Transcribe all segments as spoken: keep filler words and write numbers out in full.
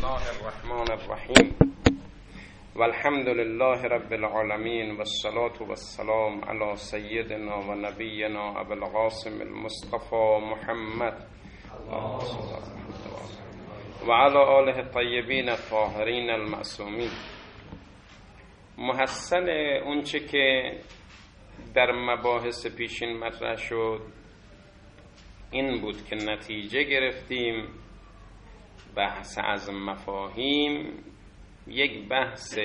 الله الرحمن الرحیم و الحمد لله رب العالمین و الصلاة و السلام علی سیدنا و نبینا ابو القاسم المصطفى محمد و علی آله الطیبین الطاهرین المعصومین. محصل اونچه که در مباحث پیشین مطرح شد این بود که نتیجه گرفتیم بحث از مفاهیم یک بحث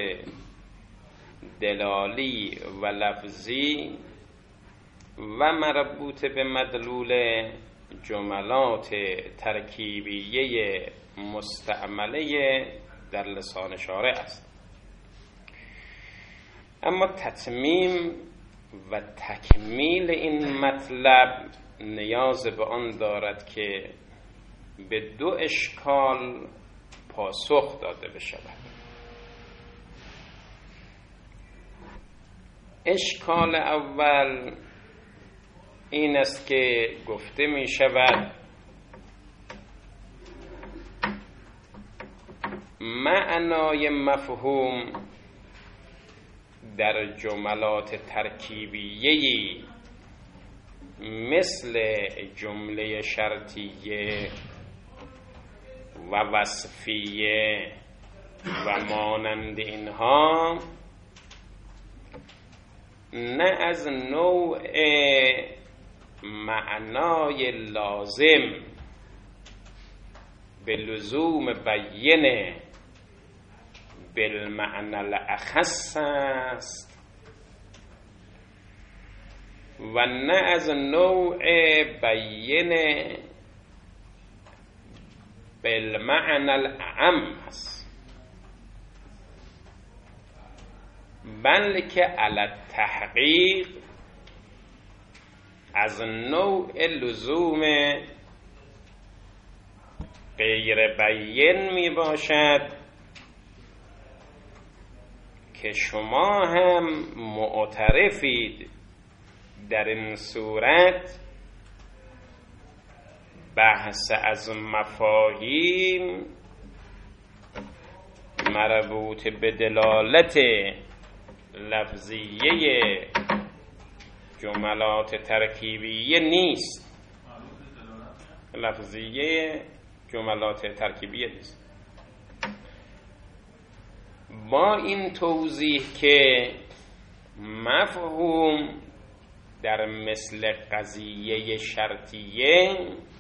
دلالی و لفظی و مربوط به مدلول جملات ترکیبیه مستعمله در لسان شارع است. اما تتمیم و تکمیل این مطلب نیاز به آن دارد که به دو اشکال پاسخ داده بشود. اشکال اول این است که گفته می شود معنای مفهوم در جملات ترکیبیه‌ای مثل جمله شرطیه و وصفیه و مانند اینها نه از نوع معنای لازم به لزوم بیینه بالمعنى الاخص است و نه از نوع بیینه بالمعنى الاعم است، بلکه علی التحقیق از نوع لزوم غیر بیین می باشد که شما هم معترفید در این صورت بحث از مفاهیم مربوط به دلالت لفظیه جملات ترکیبیه نیست، لفظیه جملات ترکیبیه نیست. با این توضیح که مفهوم در مثل قضیه شرطیه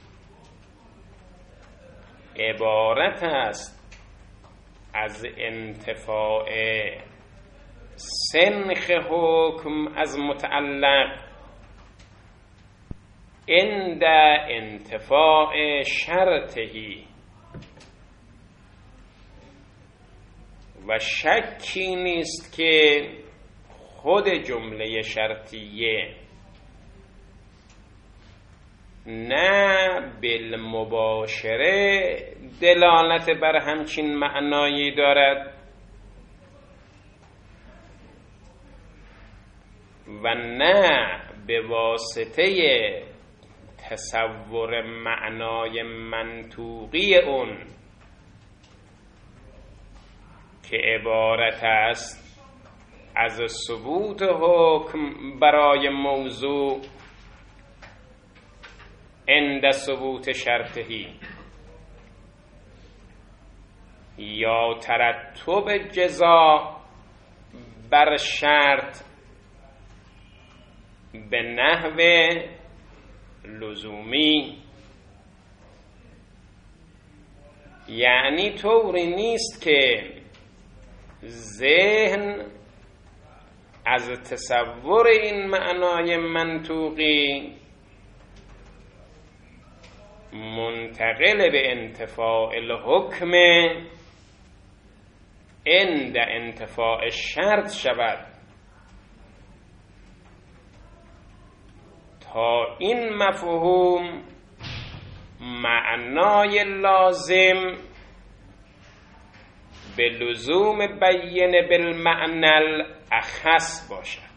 عبارت است از انتفاع سنخ حکم از متعلق عند انتفاع شرطهی و شکی نیست که خود جمله شرطیه نه بالمباشره دلالت بر همچین معنایی دارد و نه به واسطه تصور معنای منطوقی اون که عبارت است از ثبوت حکم برای موضوع عند ثبوت شرطهی یا ترتب جزا بر شرط به نحو لزومی، یعنی طوری نیست که ذهن از تصور این معنای منطوقی منتقل به انتفاع الحکم عند انتفاع شرط شود تا این مفهوم معنای لازم به لزوم بیین بالمعنى الاخص باشد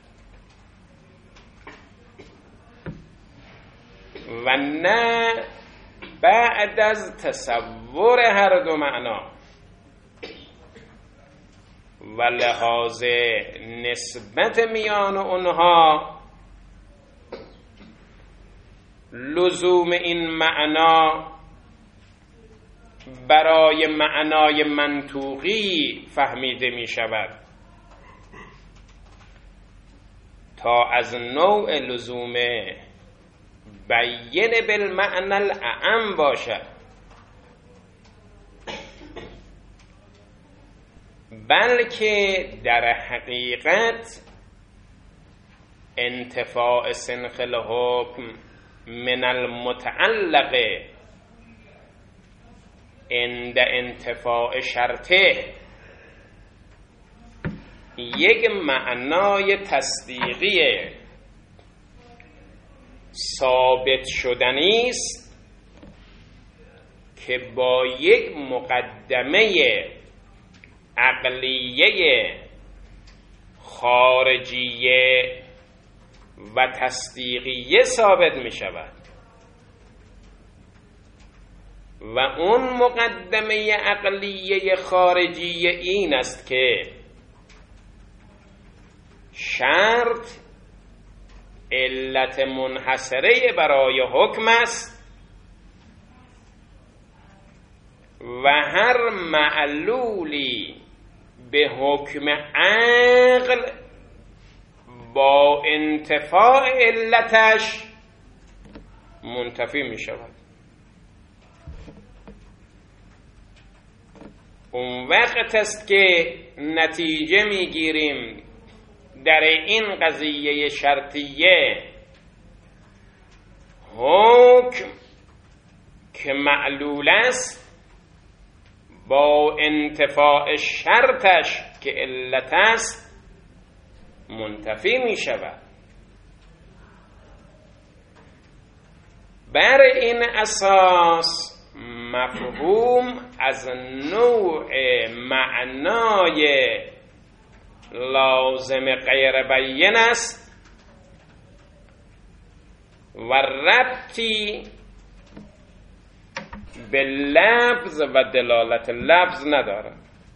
و نه بعد از تصور هر دو معنا و لحاظ نسبت میان اونها لزوم این معنا برای معنای منطوقی فهمیده می شود تا از نوع لزوم بیین بالمعنى الاعم باشد، بلکه در حقیقت انتفاع سنخ الحکم من المتعلق عند انتفاع شرطه یک معنای تصدیقی ثابت شدنی است که با یک مقدمه عقلیه خارجیه و تصدیقیه ثابت می شود و اون مقدمه عقلیه خارجیه این است که شرط علت منحصره برای حکم است و هر معلولی به حکم عقل با انتفاع علتش منتفی می شود. اون وقت است که نتیجه می گیریم در این قضیه شرطیه حکم که معلول است با انتفاع شرطش که علت است منتفی می شود. بر این اساس مفهوم از نوع معنای لازم غیر بیان است و ربطی به لفظ و دلالت لفظ ندارد.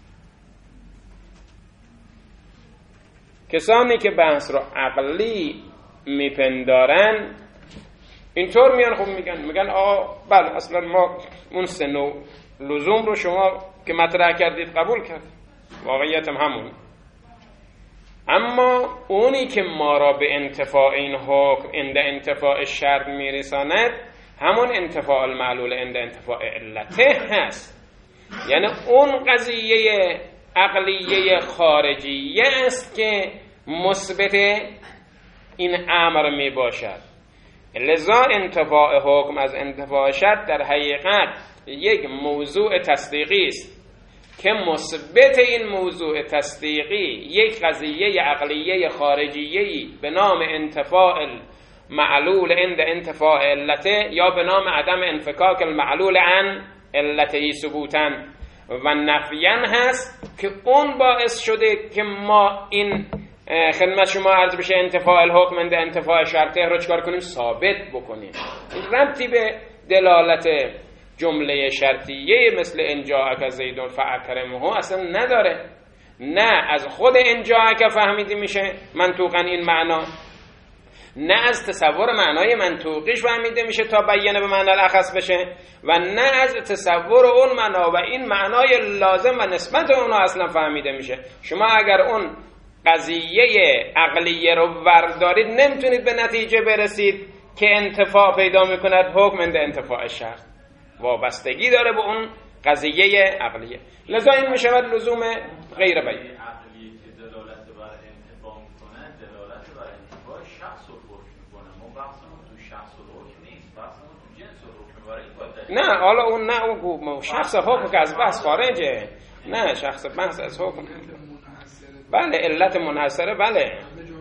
کسانی که بحث رو عقلی میپندارن اینطور میان خب میگن میگن آه بله اصلا ما اون سه نوع لزوم رو شما که مطرح کردید قبول کردید، واقعیت هم همون، اما اونی که ما را به انتفاع این حکم عند انتفاع شرط میرساند همون انتفاع المعلول عند انتفاع علته هست. یعنی اون قضیه عقلیه خارجیه است که مثبت این امر می باشد. لذا انتفاع حکم از انتفاع شرط در حقیقت یک موضوع تصدیقی است که مثبت این موضوع تصدیقی یک قضیه عقلیه خارجیه به نام انتفاع معلول عند انتفاع علته یا به نام عدم انفکاک المعلول عن علته ثبوتا و نفیاً هست که اون باعث شده که ما این خدمت شما عرض بشه انتفاع الحکم عند انتفاع شرطه رو چکار کنیم؟ ثابت بکنیم. این ربطی به دلالت جمله شرطیه مثل ان جاءک زید فاکرمه اصلا نداره. نه از خود ان جاءک فهمیده میشه منطوقاً این معنا، نه از تصور معنای منطوقیش فهمیده میشه تا بیانه به معنی الاخص بشه و نه از تصور اون معنا و این معنای لازم و نسبت اونها اصلا فهمیده میشه. شما اگر اون قضیه عقلیه رو وردارید نمیتونید به نتیجه برسید که انتفاع پیدا میکند حکم عند انتفاع شرط، وابستگی داره به اون قضیه عقلیه. لذا این میشود لزوم غیر بیان. نه حالا اون نه اون شخص حکم که از بحث خارجه، نه شخص بحث از حکم بله علت منحصره بله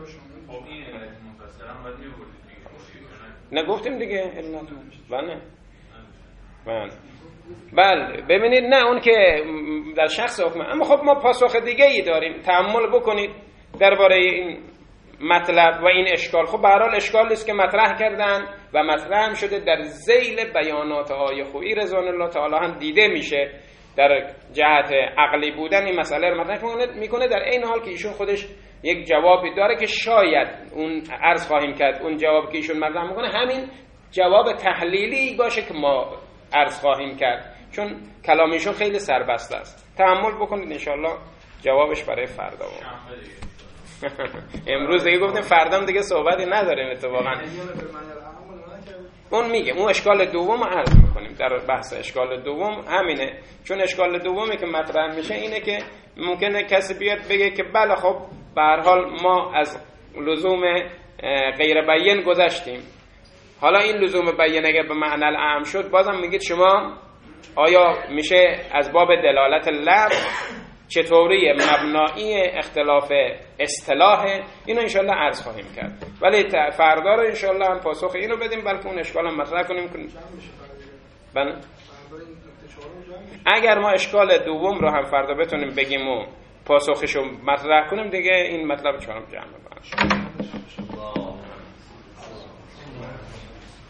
نه گفتیم دیگه علت بله بله بله ببینید نه اون که در شخص حکم. اما خب ما پاسخ دیگه ای داریم، تأمل بکنید درباره این مطلب و این اشکال. خب به هر حال اشکالی است که مطرح کردن و مطرح هم شده در ذیل بیانات آیه خویی رضوان الله تعالی هم دیده میشه در جهت عقلی بودن این مسئله رو مطرح میکنه، در این حال که ایشون خودش یک جوابی داره که شاید اون عرض خواهیم کرد اون جوابی که ایشون مطرح میکنه همین جواب تحلیلی باشه که ما عرض خواهیم کرد، چون کلام ایشون خیلی سربسته است. تأمل بکنید انشالله جوابش برای فردا بود. امروز دیگه گفتیم فردا دیگه صحبتی نداریم اتفاقا. اون میگه اون اشکال دوم عرض میکنیم در بحث اشکال دوم همینه، چون اشکال دومی که مطرح میشه اینه که ممکنه کسی بیاد بگه که بله خب به هر حال ما از لزوم غیر بیان گذشتیم، حالا این لزوم بیان اگر به معنی الاعم شد بازم میگید شما آیا میشه از باب دلالت لفظ چطوری مبنایی اختلاف اصطلاح، اینو انشالله عرض خواهیم کرد، ولی فردا رو انشالله هم پاسخ اینو بدیم بلکه اون اشکال هم مطرح کنیم. بله اگر ما اشکال دوم رو هم فردا بتونیم بگیم و پاسخشو مطرح کنیم دیگه این مطلب چهارم جمع بشه.